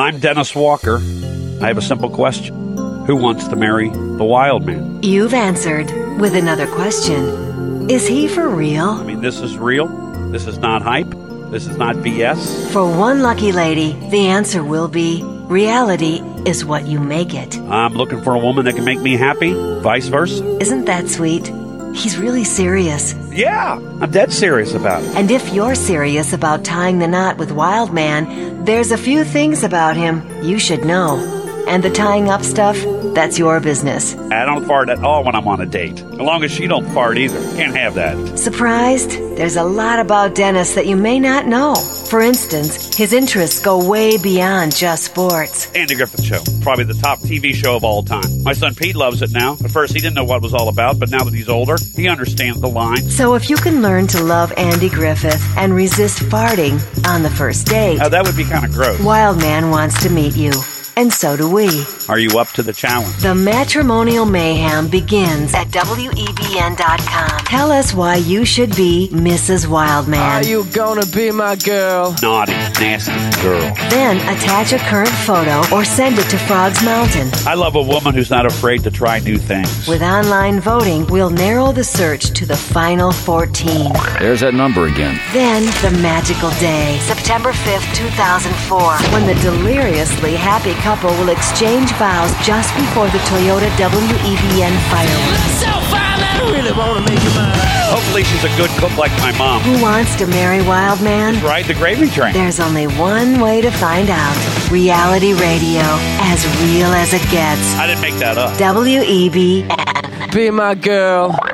I'm Dennis Walker. I have a simple question. Who wants to marry the wild man? You've answered with another question. Is he for real? I mean, this is real. This is not hype. This is not BS. For one lucky lady, the answer will be reality is what you make it. I'm looking for a woman that can make me happy, vice versa. Isn't that sweet? He's really serious. Yeah, I'm dead serious about it. And if you're serious about tying the knot with Wild Man, there's a few things about him you should know. And the tying up stuff, that's your business. I don't fart at all when I'm on a date. As long as she don't fart either. Can't have that. Surprised? There's a lot about Dennis that you may not know. For instance, his interests go way beyond just sports. Andy Griffith Show. Probably the top TV show of all time. My son Pete loves it now. At first he didn't know what it was all about, but now that he's older, he understands the line. So if you can learn to love Andy Griffith and resist farting on the first date, That would be kind of gross. Wild Man wants to meet you. And so do we. Are you up to the challenge? The matrimonial mayhem begins at WEBN.com. Tell us why you should be Mrs. Wildman. Are you gonna be my girl? Naughty, nasty girl. Then attach a current photo or send it to Frogs Mountain. I love a woman who's not afraid to try new things. With online voting, we'll narrow the search to the final 14. There's that number again. Then the magical day, September 5th, 2004, when the deliriously happy couple will exchange vows just before the Toyota WEBN fireworks. So fine, I really wanna make you mine. Hopefully she's a good cook like my mom. Who wants to marry Wild Man? Ride the gravy train. There's only one way to find out. Reality radio, as real as it gets. I didn't make that up. WEBN. Be my girl.